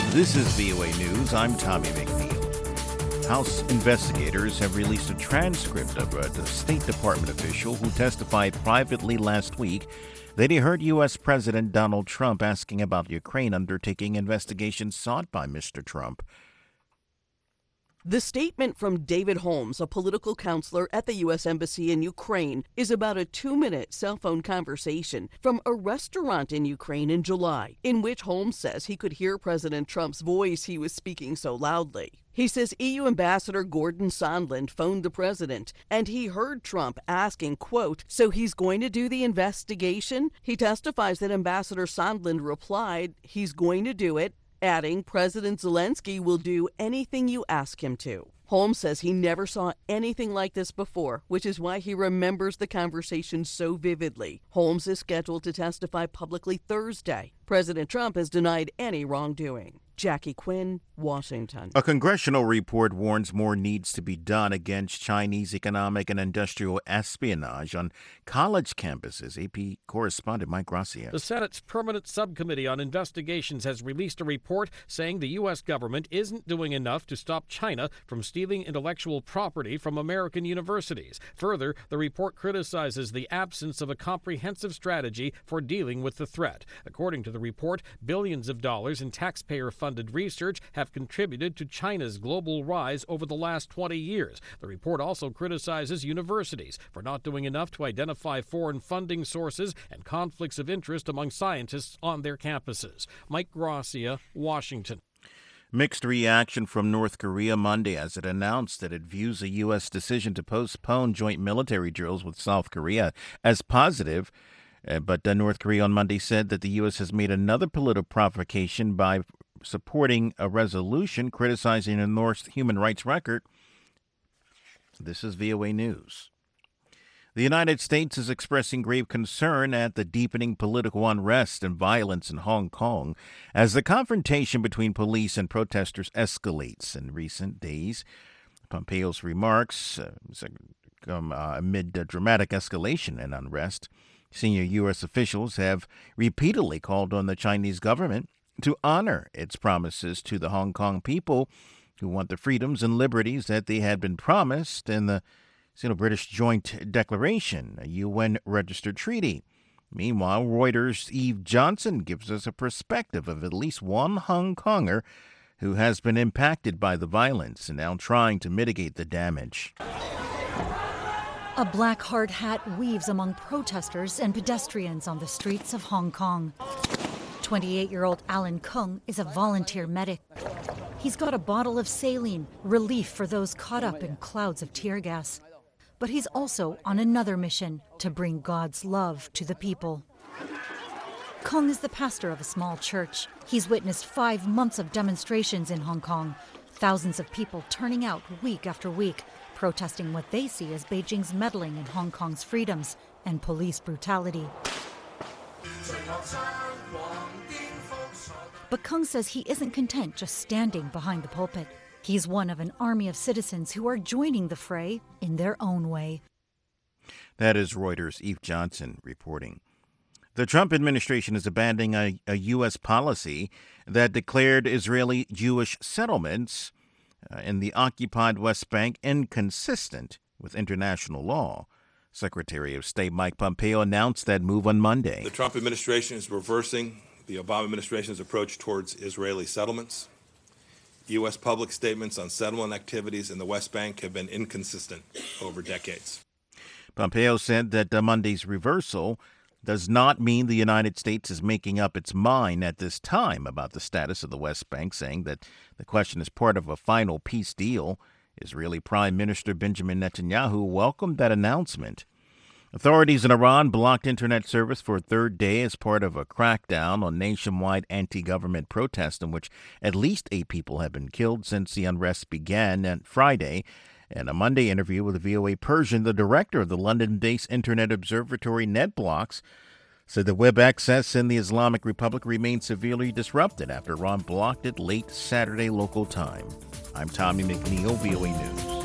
This is VOA News. I'm Tommy McNeil. House investigators have released a transcript of a State Department official who testified privately last week that he heard U.S. President Donald Trump asking about Ukraine undertaking investigations sought by Mr. Trump. The statement from David Holmes, a political counselor at the U.S. Embassy in Ukraine, is about a 2-minute cell phone conversation from a restaurant in Ukraine in July, in which Holmes says he could hear President Trump's voice. He was speaking so loudly. He says EU Ambassador Gordon Sondland phoned the president, and he heard Trump asking, quote, "So he's going to do the investigation?" He testifies that Ambassador Sondland replied, "He's going to do it," adding, "President Zelensky will do anything you ask him to." Holmes says he never saw anything like this before, which is why he remembers the conversation so vividly. Holmes is scheduled to testify publicly Thursday. President Trump has denied any wrongdoing. Jackie Quinn, Washington. A congressional report warns more needs to be done against Chinese economic and industrial espionage on college campuses. AP correspondent Mike Gracia. The Senate's Permanent Subcommittee on Investigations has released a report saying the U.S. government isn't doing enough to stop China from stealing intellectual property from American universities. Further, the report criticizes the absence of a comprehensive strategy for dealing with the threat. According to the report, billions of dollars in taxpayer-funded research have contributed to China's global rise over the last 20 years. The report also criticizes universities for not doing enough to identify foreign funding sources and conflicts of interest among scientists on their campuses. Mike Gracia, Washington. Mixed reaction from North Korea Monday as it announced that it views a U.S. decision to postpone joint military drills with South Korea as positive. But North Korea on Monday said that the U.S. has made another political provocation by supporting a resolution criticizing the North's human rights record. This is VOA News. The United States is expressing grave concern at the deepening political unrest and violence in Hong Kong as the confrontation between police and protesters escalates in recent days. Pompeo's remarks come amid a dramatic escalation and unrest. Senior U.S. officials have repeatedly called on the Chinese government to honor its promises to the Hong Kong people who want the freedoms and liberties that they had been promised in the Sino-British Joint Declaration, a UN-registered treaty. Meanwhile, Reuters' Eve Johnson gives us a perspective of at least one Hong Konger who has been impacted by the violence and now trying to mitigate the damage. A black hard hat weaves among protesters and pedestrians on the streets of Hong Kong. 28-year-old Alan Kung is a volunteer medic. He's got a bottle of saline, relief for those caught up in clouds of tear gas. But he's also on another mission, to bring God's love to the people. Kung is the pastor of a small church. He's witnessed 5 months of demonstrations in Hong Kong, thousands of people turning out week after week, protesting what they see as Beijing's meddling in Hong Kong's freedoms and police brutality. But Kung says he isn't content just standing behind the pulpit. He's one of an army of citizens who are joining the fray in their own way. That is Reuters' Eve Johnson reporting. The Trump administration is abandoning a U.S. policy that declared Israeli Jewish settlements in the occupied West Bank inconsistent with international law. Secretary of State Mike Pompeo announced that move on Monday. The Trump administration is reversing the Obama administration's approach towards Israeli settlements. U.S. public statements on settlement activities in the West Bank have been inconsistent over decades. Pompeo said that Monday's reversal does not mean the United States is making up its mind at this time about the status of the West Bank, saying that the question is part of a final peace deal. Israeli Prime Minister Benjamin Netanyahu welcomed that announcement. Authorities in Iran blocked internet service for a third day as part of a crackdown on nationwide anti-government protests in which at least 8 people have been killed since the unrest began on Friday. In a Monday interview with VOA Persian, the director of the London-based Internet Observatory NetBlocks said the web access in the Islamic Republic remained severely disrupted after Iran blocked it late Saturday local time. I'm Tommy McNeil, VOA News.